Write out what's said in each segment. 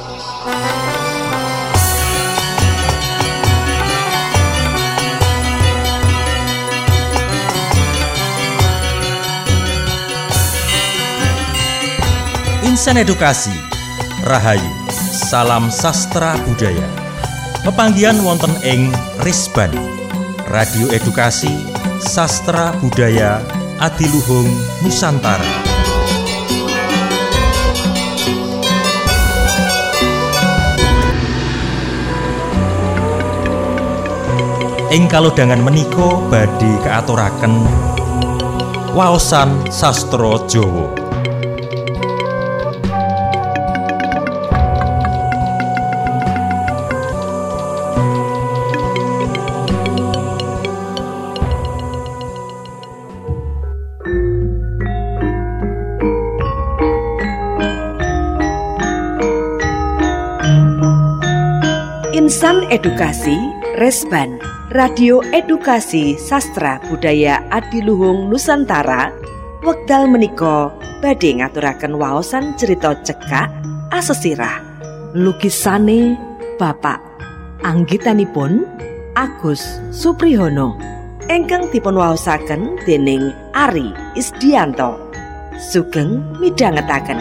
Insan Edukasi Rahayu Salam Sastra Budaya pepanggihan wonten ing Risban Radio Edukasi Sastra Budaya Adiluhung Nusantara. Ing kalodhangan menika badhe kaaturaken waosan sastra Jawa. Insan Edukasi Resban Radio Edukasi Sastra Budaya Adiluhung Nusantara wekdal menika badhe ngaturaken waosan cerita cekak asesirah lukisane Bapak anggitanipun Agus Supriyono ingkang dipun waosaken dening Ari Isdianto. Sugeng midhangetaken.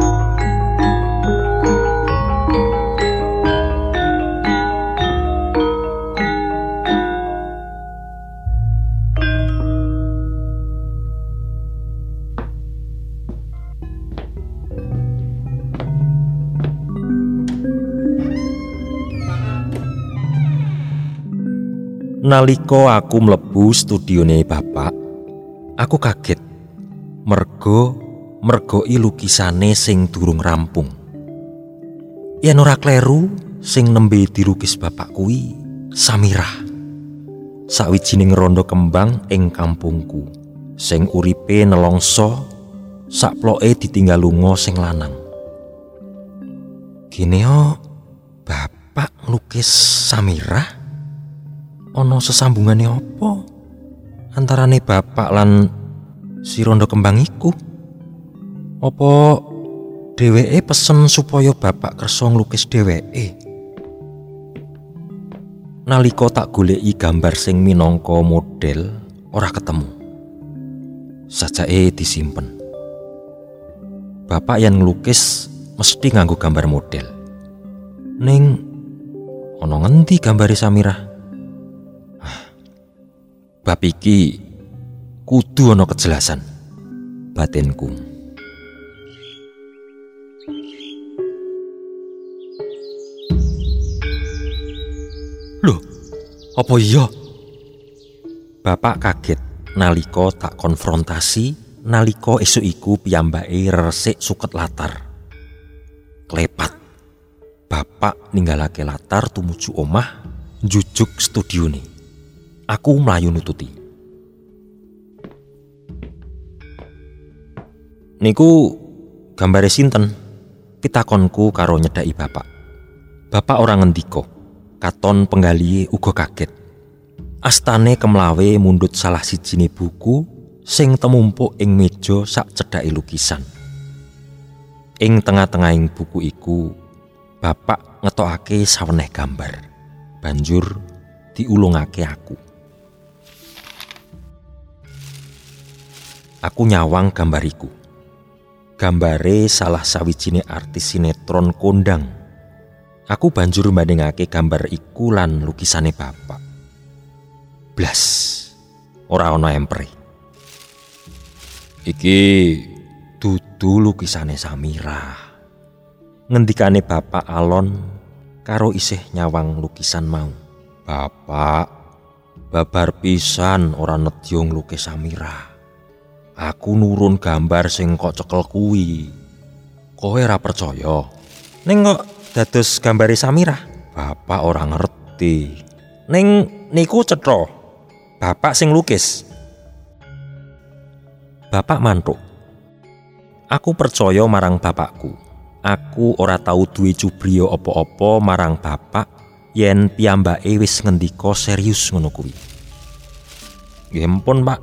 Nalika aku mlebu studione Bapak, aku kaget mergoi lukisane sing durung rampung. Yen ora kleru, sing nembe dirukis Bapak kuwi Samirah, sawijining randha kembang ing kampungku, sing uripe nelongso sakploke ditinggal lunga sing lanang. Kene Bapak nglukis Samirah? Ono sesambungane apa antarane Bapak lan si rondo kembang iku? Apa dheweke pesen supaya Bapak kersa nglukis dheweke? Nalika tak goleki gambar sing minangka model ora ketemu. Sajake disimpen. Bapak yen nglukis mesti nganggo gambar model. Ning ono ngendi gambare Samirah? Bab iki kudu ana kejelasan batinku. Loh, apa iya? Bapak kaget nalika tak konfrontasi nalika esuk iku piyambake resik suket latar. Klepat. Bapak ninggalake latar tumuju omah njujuk studione. Aku mlayu nututi. Niku gambare sinten? Pitakonku karo nyedhaki Bapak. Bapak ora ngendika. Katon penggalihe uga kaget. Astane kemlawe mundhut salah sijine buku sing temumpuk ing meja sak cedhake lukisan. Ing tengah-tengahing buku iku, Bapak ngetokake saweneh gambar. Banjur diulungake aku. Aku nyawang gambariku. Gambare salah sawijine artis sinetron kondang. Aku banjur mbandingake gambar iku lan lukisane Bapak. Blas, ora ana empre. Iki dudu lukisane Samirah. Ngendikane Bapak alon karo isih nyawang lukisan mau. Bapak, babar pisan ora nedya nglukis Samirah. Aku nurun gambar sing kok cekel kuwi. Kowe ora percaya? Ning kok dados gambare Samirah? Bapak ora ngerti. Ning niku cetha. Bapak sing lukis. Bapak mantuk. Aku percaya marang bapakku. Aku ora tau duwe cubriya apa-apa marang Bapak yen piyambake wis ngendika serius ngono kuwi. Nggih ampun, Pak.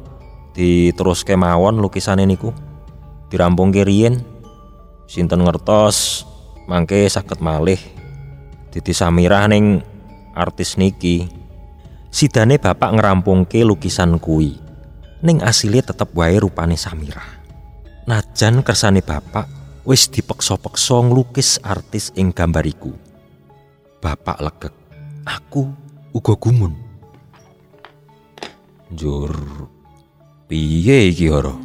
Diteruske mawon lukisane niku. Dirampungke riyen. Sinten ngertos mangke saged malih dadi Samirah ning artis niki. Sidane bapak ngerampungke lukisan kuwi, ning asile tetep wae rupane Samirah. Najan kersane bapak wis dipeksa-peksa nglukis artis ing gambar iku. Bapak legek, aku uga gumun. Njur piye iki ora?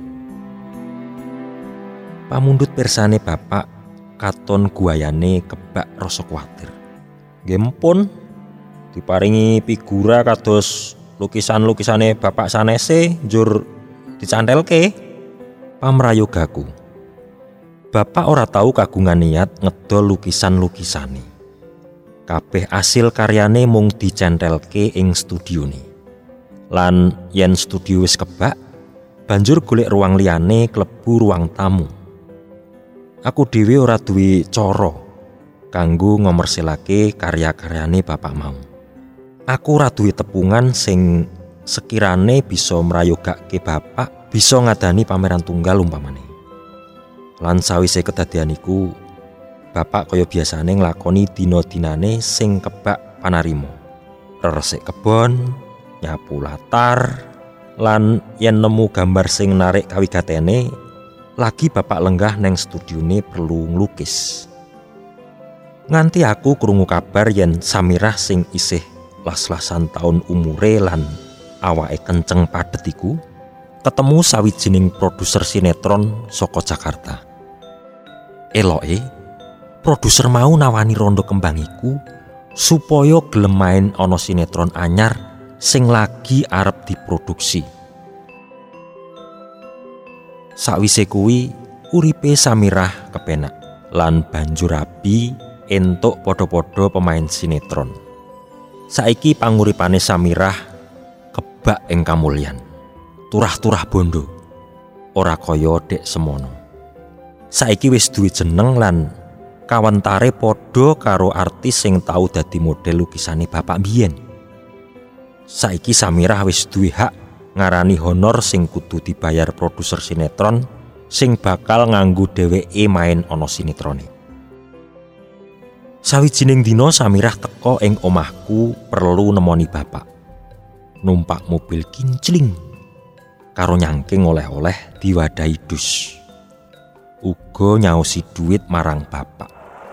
Pamundhut pirsane bapak katon guayane kebak rasa kuwatir. Nggih mpun diparingi figura kados lukisan-lukisane bapak sanese njur dicantelke. Pamrayogaku. Bapak ora tahu kagungan niat ngedol lukisan-lukisane. Kabeh asil karyane mung dicentelke ing studione. Lan yen studio wis kebak, banjur golek ruang liyane klebu ruang tamu. Aku dhewe ora duwe cara kanggo ngomersilake karya-karyane bapak mau. Aku ora duwe tepungan sing sekirane bisa mrayogake bapak bisa ngadani pameran tunggal umpamane. Lan sawise kedadian iku, bapak kaya biasane nglakoni dina-dinane sing kebak panarima. Resik kebon, nyapu latar, lan yen nemu gambar sing narik kawigatene, lagi bapak lenggah neng studione perlu nglukis. Nganti aku krungu kabar yen Samirah sing isih las-lasan taun umure lan awake kenceng padhet iku ketemu sawijining produser sinetron saka Jakarta. Eloke, produser mau nawani Rondo Kembang iku supaya gelem main ana sinetron anyar sing lagi arep diproduksi. Sakwise kuwi, uripe Samirah kepenak lan banjur rabi entuk padha-padha pemain sinetron. Saiki panguripane Samirah kebak ing kamulyan. Turah-turah bondo, ora kaya dek semono. Saiki wis duwe jeneng lan kawentare padha karo artis sing tau dadi model lukisane bapak biyen. Saiki Samirah wis duwe hak ngarani honor sing kudu dibayar produser sinetron sing bakal nganggo dheweke main ana sinetrone. Sawijining dina Samirah teka ing omahku perlu nemoni bapak. Numpak mobil kincling karo nyangking oleh-oleh diwadahi dus. Uga nyaosi duit marang bapak.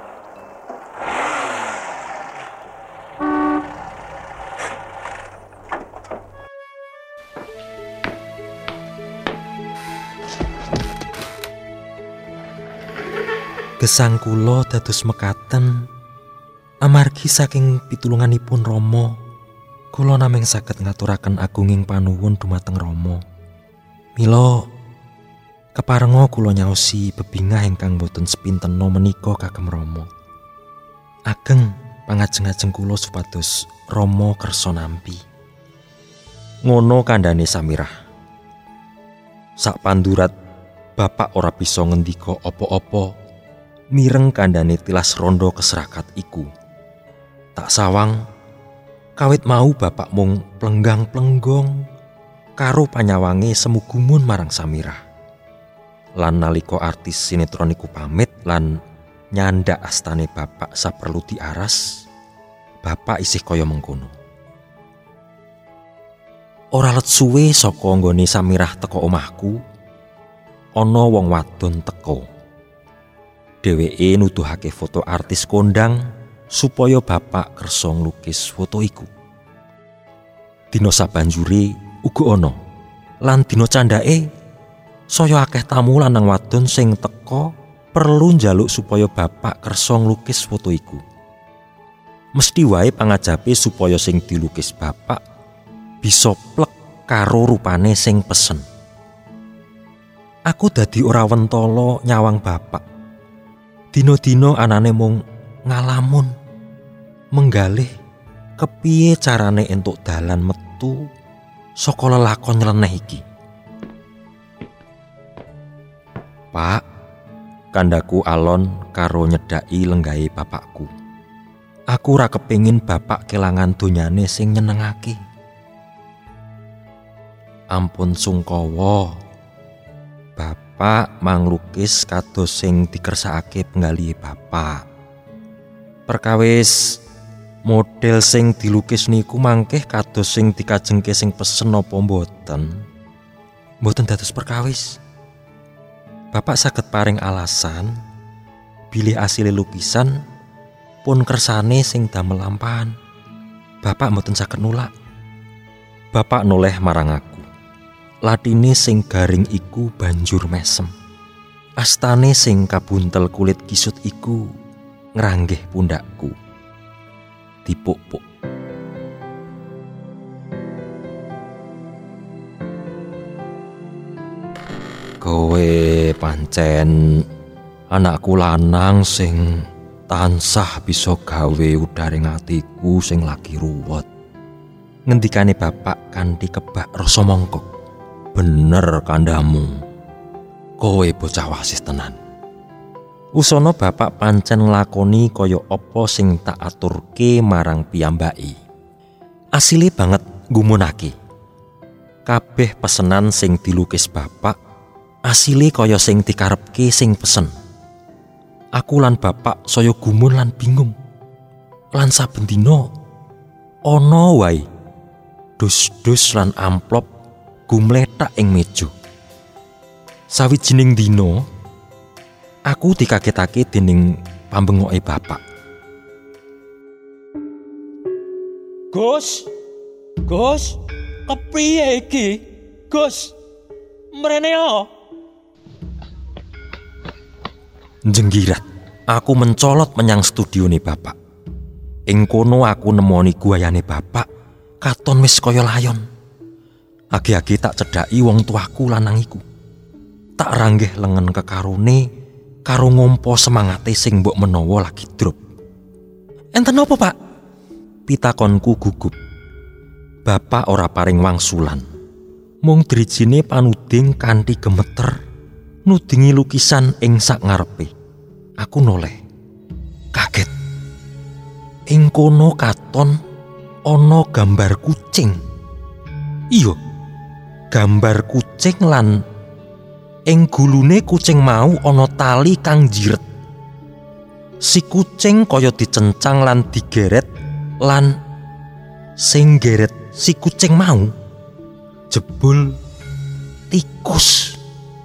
Gesang kula dados mekaten amargi saking pitulunganipun Rama, kula namung saged ngaturaken agunging panuwun dumateng Rama. Mila keparenga kula nyaosi bebingah ingkang boten sepintena menika kagem Rama. Ageng pangajeng-ajeng kula supados Rama kersa nampi. Ngono kandhane Samirah. Sak pandurat bapak ora bisa ngendika apa-apa mireng kandhane tilas rondo keserakat iku. Tak sawang kawit mau bapak mung plenggang-plenggong karo panyawange semugumun marang Samirah. Lan nalika artis sinetron iku pamit lan nyandak astane bapak saperlu diaras, bapak isih kaya mengkono. Ora let suwe saka nggone Samirah teka omahku, ana wong wadon teka. Dheweke nuduhake foto artis kondang supaya bapak kersa nglukis foto iku. Dina sabanjure uga ana lan dina candhake saya akeh tamu lanang wadon sing teka perlu njaluk supaya bapak kersa nglukis foto iku. Mesti wae pangajape supaya sing dilukis bapak bisa plek karo rupane sing pesen. Aku dadi ora wentala nyawang bapak. Dina-dina anane mung ngalamun menggalih kepiye carane entuk dalan metu saka lelakon nyeleneh iki. Pak, kandaku alon karo nyedaki lenggahe bapakku. Aku ora kepengin bapak kelangan donyane sing nyenengake. Ampun sungkawa. Bapak manglukis kados sing dikersakake penggalihe bapak. Perkawis model sing dilukis niku mangkeh kados sing dikajengke sing pesen apa mboten? Mboten dados perkawis. Bapak saged paring alasan bilih asile lukisan pun kersane sing damel lampahan. Bapak mboten saged nolak. Bapak noleh marang aku. Latine sing garing iku banjur mesem. Astane sing kabuntel kulit kisut iku ngranggeh pundakku. Dipuk-puk. Kowe pancen anakku lanang sing tansah bisa gawe udaring atiku sing lagi ruwet. Ngendikane bapak kanthi kebak rasa mongkok. Bener kandhamu. Kowe bocah wasis tenan. Usana bapak pancen nglakoni kaya apa sing tak aturke marang piyambake. Asile banget nggumunake. Kabeh pesenan sing dilukis bapak asile kaya sing dikarepke sing pesen. Aku lan bapak saya gumun lan bingung. Lan saben dina ana wae dus-dus lan amplop gumletak ing meja. Sawijining dina aku dikagetake dening pambengoke bapak. Gus, kepriye iki? Gus, mrene yo. Jenggirat, aku mencolot menyang studione bapak. Ing kono aku nemoni guayane bapak, katon wis kaya layon. Agi-agi tak cedhaki wong tuaku lanang iku. Tak ranggeh lengen kekarone karo ngompo semangate sing mbok menawa lagi drop. Enten apa, Pak? Pitakonku gugup. Bapak ora paring wangsulan. Mung drijine panuding kanthi gemeter nudingi lukisan ing sak ngarepe. Aku noleh. Kaget. Ing kono katon ana gambar kucing. Iya. Gambar kucing lan ing gulune kucing mau ana tali kang jiret. Si kucing kaya dicencang lan digeret lan sing geret si kucing mau jebul tikus.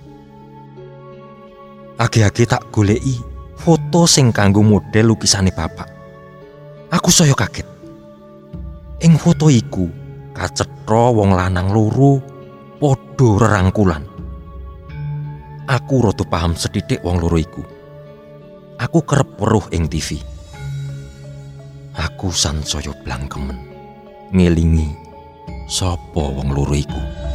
Agi-agi tak goleki foto sing kanggo model lukisane bapak. Aku saya kaget. Ing foto iku kacetha wong lanang loro padha rerangkulan. Aku rada paham sethithik wong loro iku. Aku kerep weruh ing TV. Aku sansaya blangkemen ngelingi sapa wong loro iku.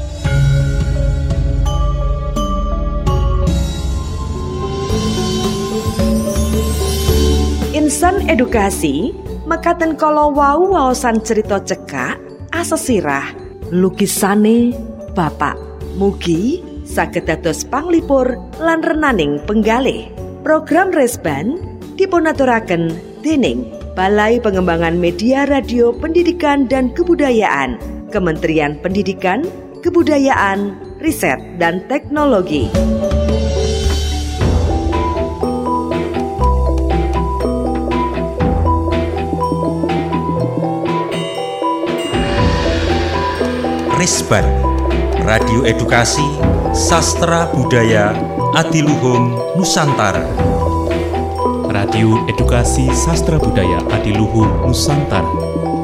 Insan edukasi mekaten kala wau waosan cerita cekak asesirah lukisane bapak. Mugi saged dados panglipur lan renaning penggalih. Program Resban dipunaturaken dening Balai Pengembangan Media Radio Pendidikan dan Kebudayaan, Kementerian Pendidikan, Kebudayaan, Riset dan Teknologi. Resban, Radio Edukasi Sastra Budaya Adiluhung Nusantara. Radio Edukasi Sastra Budaya Adiluhung Nusantara.